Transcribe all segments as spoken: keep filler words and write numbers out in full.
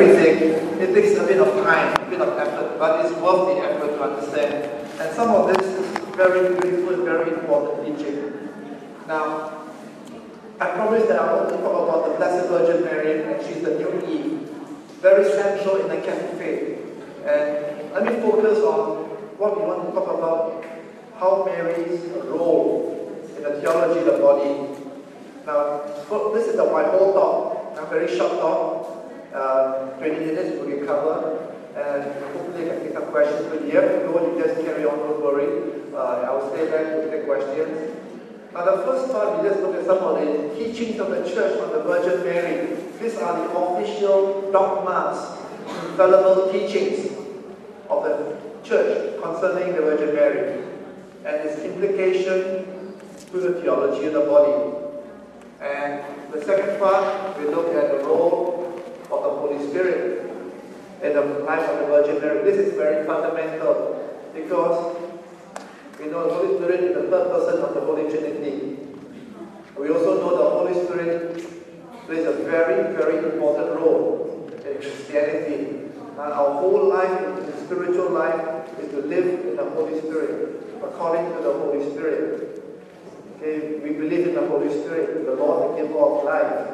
everything, it takes a bit of time, a bit of effort, but it's worth the effort to understand. And some of this is very beautiful and very important teaching. Now, I promise that I will only talk about the Blessed Virgin Mary, and she's the new Eve, very central in the Catholic faith. And let me focus on what we want to talk about, how Mary's role in the theology of the body. Now, this is the my whole talk, a very short talk, uh, twenty minutes will be covered, and hopefully I can take some questions. But you have to go, you just carry on, don't worry. Uh, I will stay back to take questions. Now, the first part, we just look at some of the teachings of the Church on the Virgin Mary. These are the official dogmas, infallible teachings of the Church concerning the Virgin Mary and its implication to the theology of the body. And the second part, we look at the role of the Holy Spirit in the life of the Virgin Mary. This is very fundamental because we know the Holy Spirit is the third person of the Holy Trinity. We also know the Holy Spirit plays a very, very important role in Christianity. And our whole life, the spiritual life, is to live in the Holy Spirit, according to the Holy Spirit. Okay, we believe in the Holy Spirit, the Lord, the giver of life.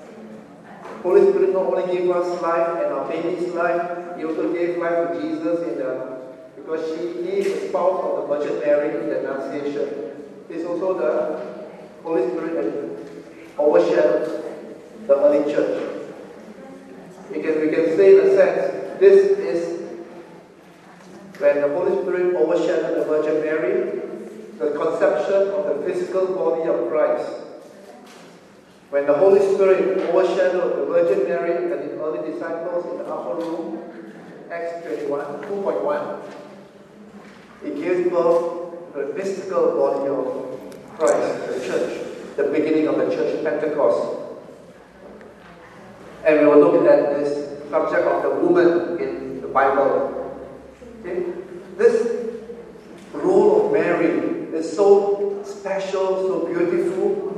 Holy Spirit not only gave us life and our baby's life, He also gave life to Jesus in the, because she, He is the spouse of the Virgin Mary in the Annunciation. It's also the Holy Spirit that overshadows the early church. We can, we can say in a sense, this is when the Holy Spirit overshadowed the Virgin Mary, the conception of the physical body of Christ. When the Holy Spirit overshadowed the Virgin Mary and the early disciples in the upper room, Acts twenty-one, two point one, it gives birth to the mystical body of Christ, the church, the beginning of the church, Pentecost. And we will look at this subject of the woman in the Bible. Okay? This role of Mary is so special, so beautiful,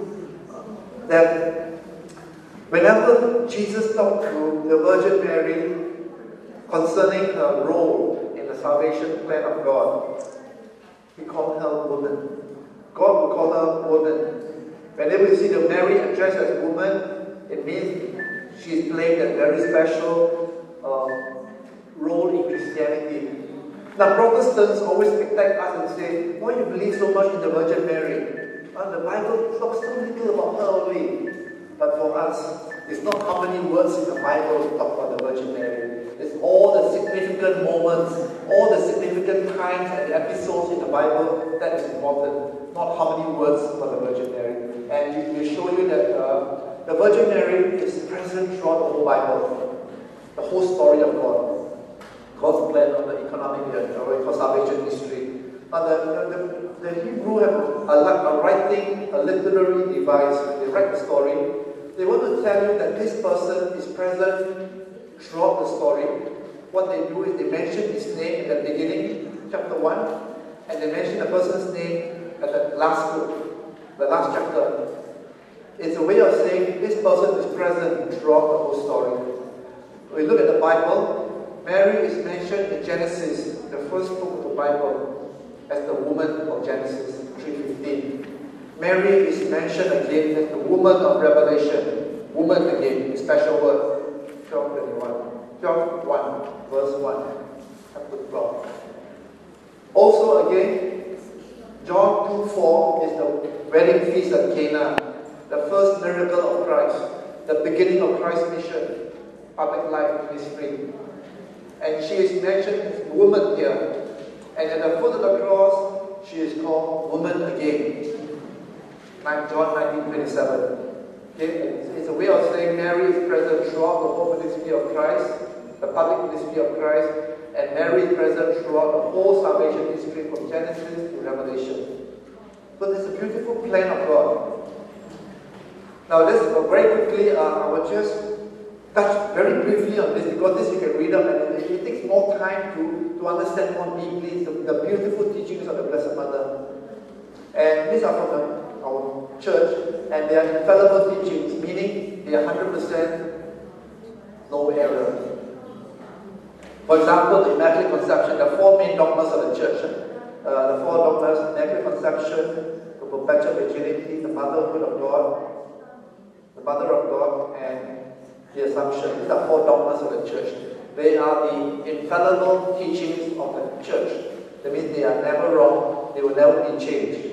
that whenever Jesus talked to the Virgin Mary concerning her role in the salvation plan of God, He called her woman. God will call her woman. Whenever you see the Mary addressed as woman, it means she's playing a very special uh, role in Christianity. Now, Protestants always attack us and say, why you believe so much in the Virgin Mary? Uh, the Bible talks so little about her only. But for us, it's not how many words in the Bible talk about the Virgin Mary. It's all the significant moments, all the significant times and episodes in the Bible that is important. Not how many words about the Virgin Mary. And we show you that uh, the Virgin Mary is present throughout the whole Bible. The whole story of God. God's plan on the economic or salvation history. Now the, the, the Hebrew have a, a writing, a literary device. When they write the story, they want to tell you that this person is present throughout the story. What they do is they mention his name in the beginning, chapter one, and they mention the person's name at the last book, the last chapter. It's a way of saying this person is present throughout the whole story. When we look at the Bible, Mary is mentioned in Genesis, the first book of the Bible, as the woman of Genesis three fifteen. Mary is mentioned again as the woman of Revelation. Woman again, a special word, twelve twenty-one. twelve one, verse one, chapter twelve. Also again, John two four is the wedding feast at Cana, the first miracle of Christ, the beginning of Christ's mission, public life ministry. And she is mentioned as woman here. And at the foot of the cross, she is called woman again. Like John nineteen twenty-seven. Okay? It's, it's a way of saying Mary is present throughout the whole ministry of Christ, the public ministry of Christ, and Mary is present throughout the whole salvation history from Genesis to Revelation. So it's a beautiful plan of God. Now, this uh, very quickly, uh, I will just touch very briefly on this because this you can read up and it, it takes more time to, to understand more deeply the, the beautiful teachings of the Blessed Mother. And these are from the, our church, and they are infallible teachings, meaning they are one hundred percent no error. For example, the Immaculate Conception, the four main dogmas of the Church. Uh, the four dogmas: Immaculate Conception, the Perpetual Virginity, the Motherhood of God, the Mother of God, and the Assumption. These are four dogmas of the Church. They are the infallible teachings of the Church. That means they are never wrong, they will never be changed.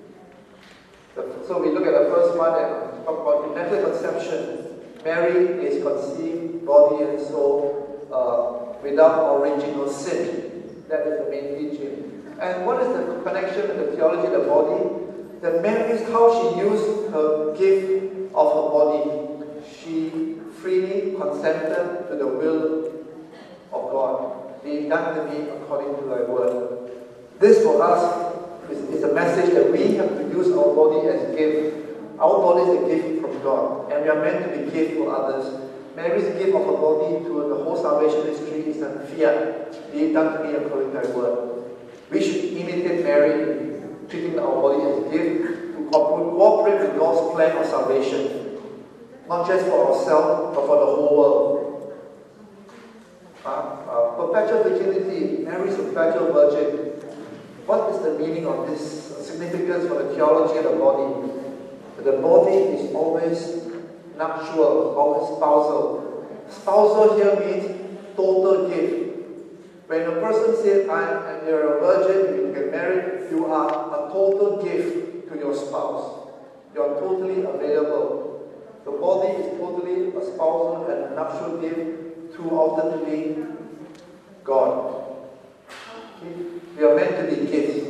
So we look at the first one and talk about Immaculate Conception. Mary is conceived, body and soul, uh, without original sin. That is the main teaching. And what is the connection with the theology of the body? That Mary is how she used her gift of her body. She freely consented to the will of God. Be done to me according to thy word. This for us is, is a message that we have to use our body as a gift. Our body is a gift from God, and we are meant to be gift for others. Mary's gift of her body to the whole salvation history is a fiat. Be done to me according to thy word. We should imitate Mary in treating our body as a gift to cooperate with God's plan of salvation. Not just for ourselves, but for the whole world. Uh, uh, perpetual virginity. Mary is a perpetual virgin. What is the meaning of this significance for the theology of the body? The body is always nuptial, always spousal. Spousal here means total gift. When a person says, I am you're a virgin, you get married, you are a total gift to your spouse. You are totally available. The body is totally a spousal and a nuptial gift to ultimately God. Okay? We are meant to be gifts.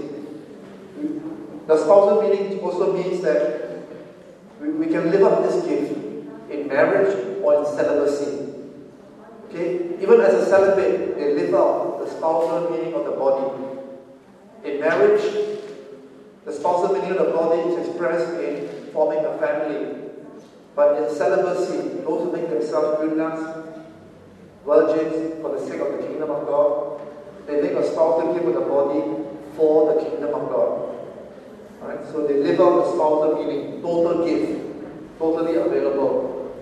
The spousal meaning also means that we, we can live up this gift in marriage or in celibacy. Okay? Even as a celibate, they live out the spousal meaning of the body. In marriage, the spousal meaning of the body is expressed in forming a family. But in celibacy, those who make themselves eunuchs, virgins for the sake of the kingdom of God, they make a spousal gift with the body for the kingdom of God. Right? So they live out the spousal meaning, total gift, totally available.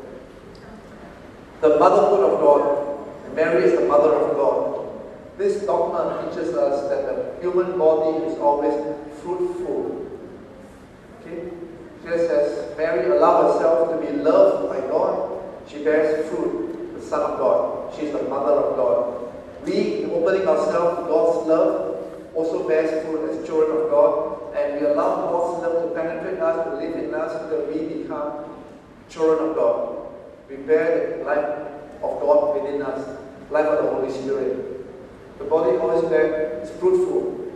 The motherhood of God. Mary is the mother of God. This dogma teaches us that the human body is always fruitful. Okay? Just as Mary allowed herself to be loved by God, she bears fruit, the Son of God. She is the mother of God. We, in opening ourselves to God's love, also bears fruit as children of God, and we allow God's love to penetrate us, to live in us, so that we become children of God. We bear the life of God within us, life of the Holy Spirit. The body always bears is fruitful.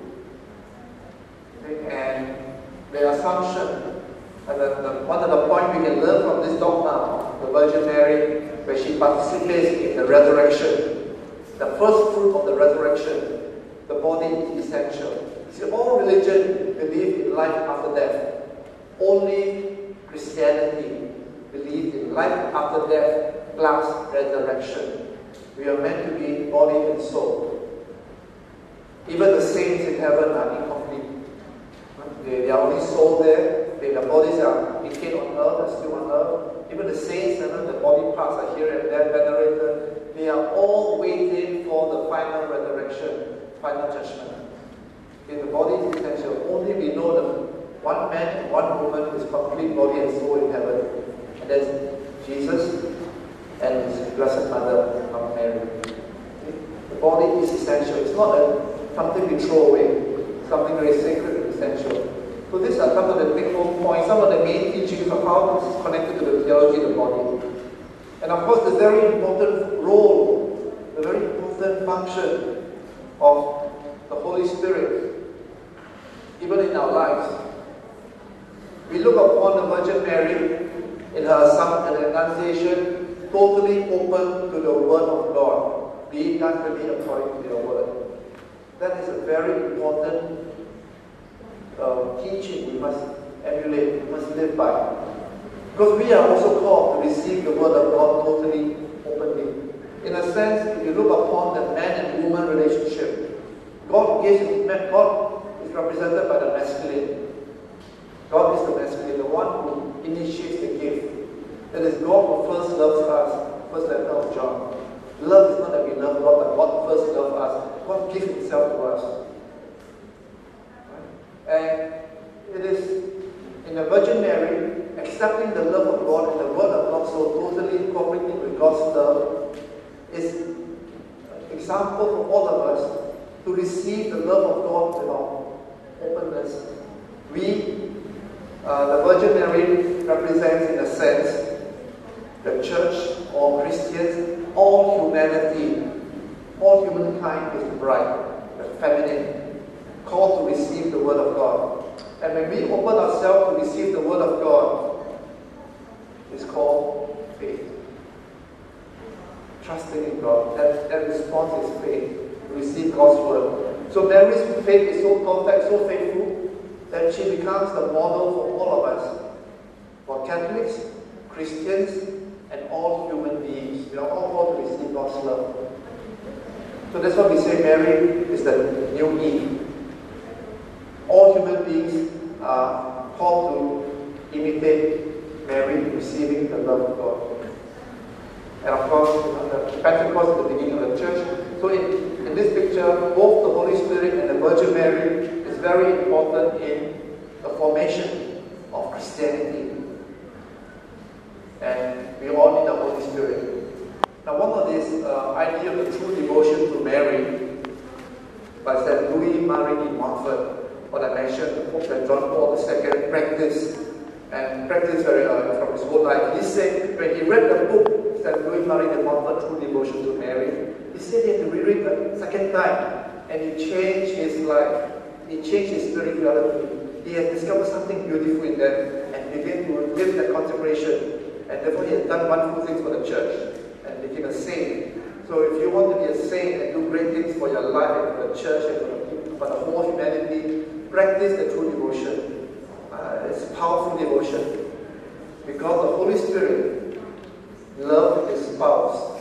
Okay? And the assumption, and the, the, one of the points we can learn from this dogma, the Virgin Mary, where she participates in the resurrection. The first fruit of the resurrection, the body is essential. See, all religion believe in life after death. Only Christianity believes in life after death plus resurrection. We are meant to be body and soul. Even the saints in heaven are incomplete. They, they are only soul there. They, their bodies are decayed on earth, are still on earth. Even the saints, you know, the body parts are here and there venerated. They are all waiting for the final resurrection, final judgment. Okay, the body is essential. Only we know that one man and one woman is complete body and soul in heaven. And that's Jesus and His Blessed Mother, Mother Mary. Okay? The body is essential. It's not a, something we throw away. Something very sacred and essential. So these are some of the big points, some of the main teachings of how this is connected to the theology of the body. And of course, the very important role, the very important function of the Holy Spirit, even in our lives. We look upon the Virgin Mary in her Assumption and Annunciation, totally open to the Word of God. Be done to me according to your Word. That is a very important uh, teaching we must emulate, we must live by. Because we are also called to receive the Word of God totally, openly. In a sense, if you look upon the man and woman relationship, God gives, God is represented by the masculine. God is the masculine, the one who initiates the gift. That is God who first loves us. First letter of John. Love is not that we love God, but God first loved us. God gave Himself to us. And it is in the Virgin Mary, accepting the love of God and the Word of God so totally cooperating with God's love, is an example for all of us to receive the love of God with our openness. We, uh, the Virgin Mary represents, in a sense, the church, all Christians, all humanity, all humankind is the bride, the feminine, called to receive the Word of God. And when we open ourselves to receive the Word of God, it's called faith. Trusting in God. That, that response is faith, to receive God's Word. So Mary's faith is so perfect, so faithful, that she becomes the model for all of us. For Catholics, Christians, and all human beings. We are all called to receive God's love. So that's why we say Mary is the new Eve. All human beings are called to imitate Mary, receiving the love of God. And of course, the Pentecost is the beginning of the church. So in, in this picture, both the Holy Spirit and the Virgin Mary is very important in the formation of Christianity. And we all need the Holy Spirit. Now, one of these uh, idea of the true devotion to Mary by Saint Louis Marie de Montfort, what I mentioned, the Pope Saint John Paul the Second practiced and practiced very uh, from his whole life. He said when he read the book, Saint Louis Marie de Montfort, True Devotion to Mary, he said he had to reread the second time, and he changed his life. He changed his spirituality. He had discovered something beautiful in that, and began to live that consecration. And therefore, he had done wonderful things for the church and became a saint. So, if you want to be a saint and do great things for your life and for the church and for the, for the whole humanity, practice the true devotion. Uh, it's powerful devotion. Because the Holy Spirit loves His spouse.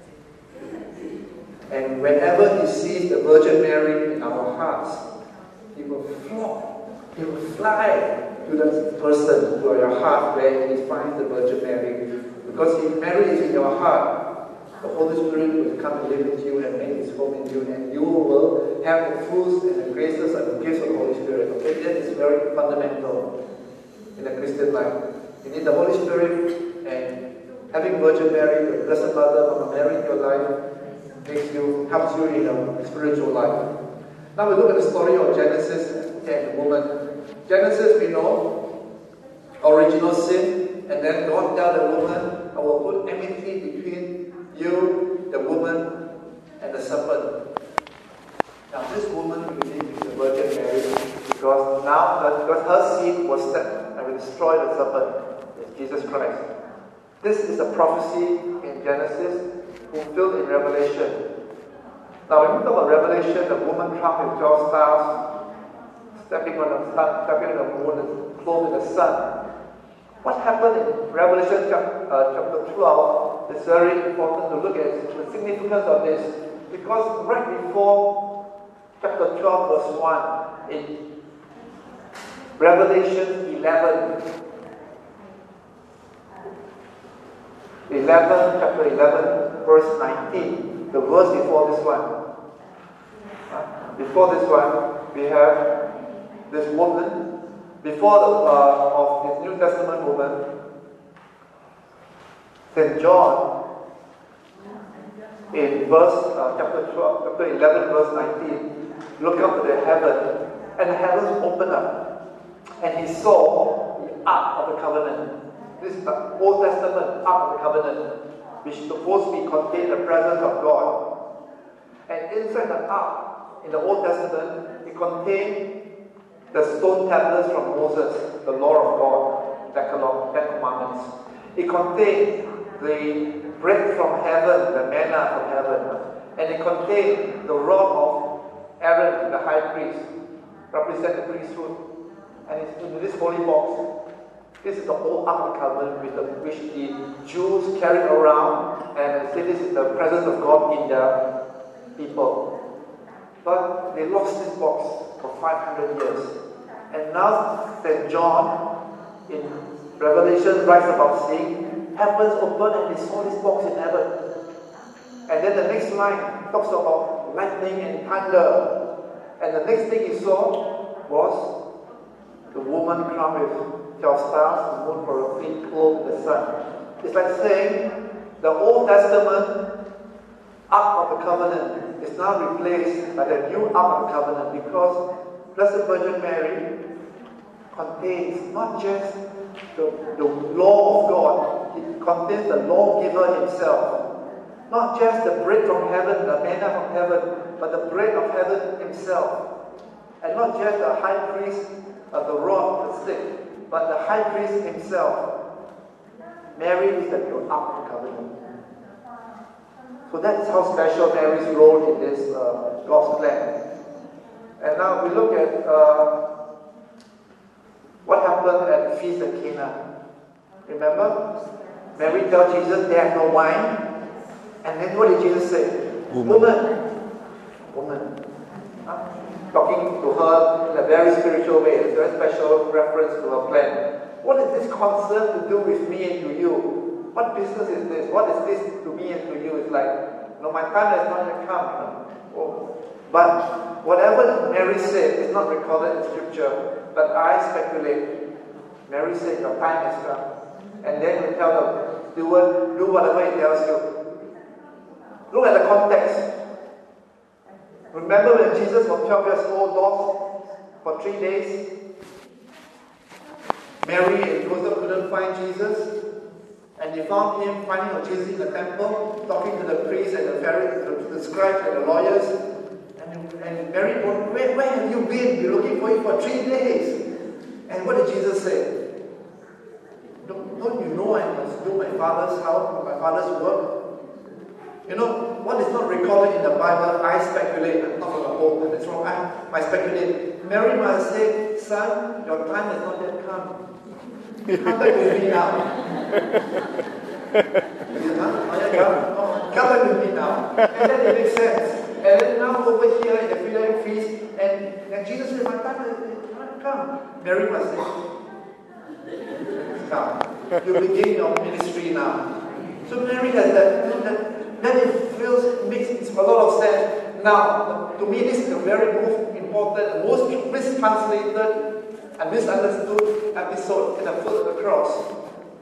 And whenever He sees the Virgin Mary in our hearts, He will flock, He will fly to that person, to your heart where He finds the Virgin Mary. Because if Mary is in your heart, the Holy Spirit will come and live with you and make His home in you, and you will have the fruits and the graces and the gifts of the Holy Spirit. Okay, that is very fundamental in the Christian life. You need the Holy Spirit, and having Virgin Mary, the Blessed Mother, Mama Mary in your life, makes you, helps you in your spiritual life. Now we look at the story of Genesis and the woman. Genesis, we know, original sin, and then God tells the woman, I will put enmity between you, the woman, and the serpent. Now this woman, we believe, is the Virgin Mary, because now, because her seed was set and will destroy the serpent, is Jesus Christ. This is a prophecy in Genesis, fulfilled in Revelation. Now when we talk about Revelation, the woman crowned with twelve stars, stepping on the sun, stepping on the moon, and clothed in the sun. What happened in Revelation chapter, uh, chapter twelve is very important to look at the significance of this, because right before chapter twelve verse one, in Revelation eleven, eleven, chapter eleven, verse nineteen, the verse before this one. Uh, before this one, we have this woman. Before the, uh, of this New Testament woman, Saint John, in verse uh, chapter twelve, chapter eleven, verse nineteen, looked up to the heaven, and the heavens opened up, and he saw the Ark of the Covenant. This is the Old Testament Ark of the Covenant, which is supposed to be contain the presence of God. And inside the Ark, in the Old Testament, it contained the stone tablets from Moses, the law of God, Decalogue, Ten Commandments. It contained the bread from heaven, the manna from heaven, and it contained the rod of Aaron, the high priest, represent the priesthood. And it's in this holy box. This is the old Ark of the Covenant, with the, which the Jews carried around, and say this is the presence of God in their people. But they lost this box for five hundred years. And now Saint John in Revelation writes about seeing heavens open and he saw this box in heaven. And then the next line talks about lightning and thunder. And the next thing he saw was the woman crowned with twelve stars, the moon for a feet, clothed with the sun. It's like saying the Old Testament Ark of the Covenant is now replaced by the new Ark of the Covenant, because Blessed Virgin Mary contains not just the, the law of God, it contains the lawgiver himself. Not just the bread from heaven, the manna from heaven, but the bread of heaven himself. And not just the high priest of the rod, the stick, but the high priest himself. Mary is the new Ark of the Covenant. So that's how special Mary's role in this uh, God's plan. And now we look at uh, what happened at the Feast of Cana. Remember? Mary tells Jesus they have no wine. And then what did Jesus say? Woman. Woman. Woman. Huh? Talking to her in a very spiritual way. It's a very special reference to her plan. What is this concern to do with me and to you? What business is this? What is this to me and to you? It's like, no, my time has not yet come. You know? Oh. But whatever Mary said is not recorded in Scripture. But I speculate. Mary said, your time has come. And then we tell them, do, what, do whatever it tells you. Look at the context. Remember when Jesus was twelve years old, lost for three days? Mary and Joseph couldn't find Jesus. And they found him finding Jesus in the temple, talking to the priests and the Pharisees, the scribes and the lawyers. And, and Mary, where, where have you been? We're looking for you for three days. And what did Jesus say? Don't, don't you know I must do my Father's house, my Father's work? You know, what is not recorded in the Bible, I speculate. I'm not going to hold it's wrong. I, I speculate. Mary must say, son, your time has not yet come. Come back with me now. Huh? Oh, yeah, come. Oh, come back with me now. And then it makes sense. And then now over here in the Philadelphia feast, and, and Jesus said, my time has not come. Mary must say, come. You begin your ministry now. So Mary has that, you know, that then it feels, makes a lot of sense. Now, to me, this is the very most important, most mistranslated and misunderstood episode in the foot of the cross.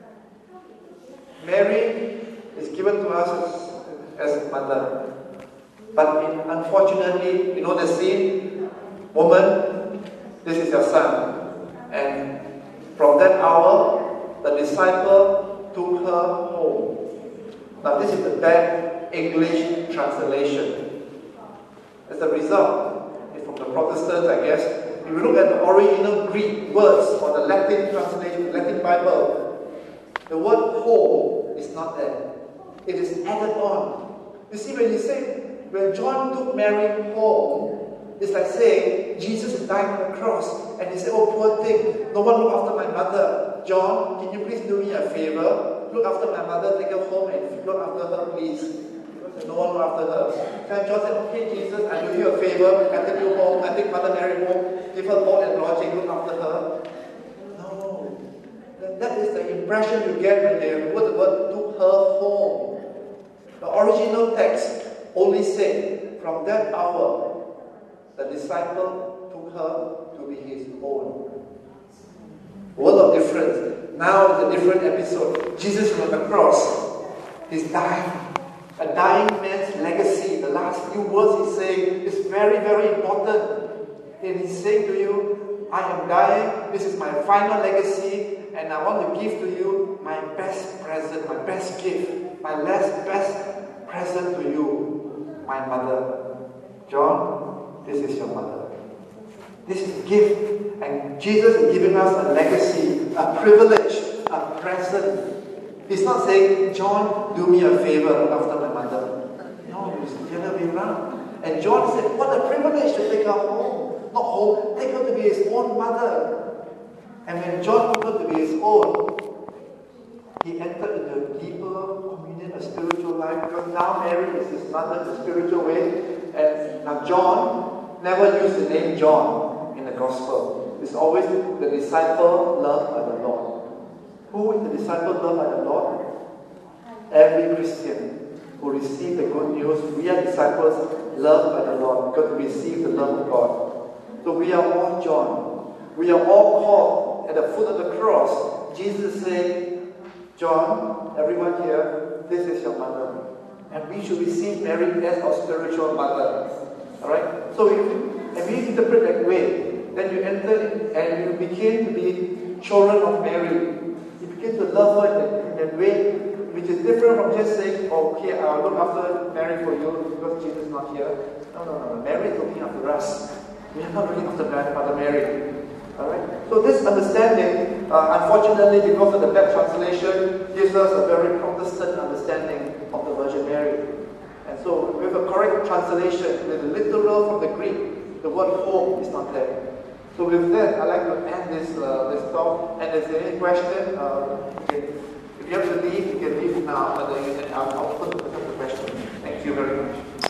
Mary is given to us as, as a mother. But in, unfortunately, you know the scene? Woman, this is your son. And from that hour, the disciple took her home. Now this is the bad English translation. As a result, it's from the Protestants, I guess. If you look at the original Greek words or the Latin translation, Latin Bible, the word home is not there. It is added on. You see, when you say, when John took Mary home, it's like saying, Jesus is dying on the cross. And he said, oh, poor thing, no one look after my mother. John, can you please do me a favor? Look after my mother, take her home and look after her, please. Because no one look after her. And John said, okay, Jesus, I do you a favor. I take you home, I take Mother Mary home, give her board and lodging, look after her. No. That is the impression you get when they put the word took her home. The original text only said, from that hour, the disciple took her to be his own. World of difference. Now it's a different episode. Jesus on the cross. He's dying. A dying man's legacy. The last few words he's saying is very, very important. And he's saying to you, I am dying. This is my final legacy. And I want to give to you my best present, my best gift, my last best present to you, my mother. John, this is your mother. This is a gift. And Jesus is giving us a legacy, a privilege, a present. He's not saying, John, do me a favor after my mother. No, it's the other way around. And John said, what a privilege to take her home. Not home, take her to be his own mother. And when John took her to be his own, he entered into a deeper communion, a spiritual life. Because now Mary is his mother in a spiritual way. And now John never used the name John in the gospel. It's always the disciple loved by the Lord. Who is the disciple loved by the Lord? Every Christian. who receive the good news. We are disciples loved by the Lord because we receive the love of God. So we are all John. We are all called at the foot of the cross. Jesus said, John, everyone here, this is your mother. And we should receive Mary as our spiritual mother. Alright? So if, if we interpret that way, then you enter in, and you begin to be children of Mary. You begin to love her in that, in that way, which is different from just saying, oh, okay, I'll look after Mary for you because Jesus is not here. No, no, no, no. Mary is looking after us. We are not looking after Mother Mary. Alright? So this understanding, uh, unfortunately, because of the bad translation, gives us a very Protestant understanding of the Virgin Mary. And so, with a correct translation, with the literal from the Greek, the word home is not there. So with that, I'd like to end this, uh, this talk. And if there's any question, uh, you can, if you have to leave, you can leave now, but then you can, I'll open the question. Thank you very much.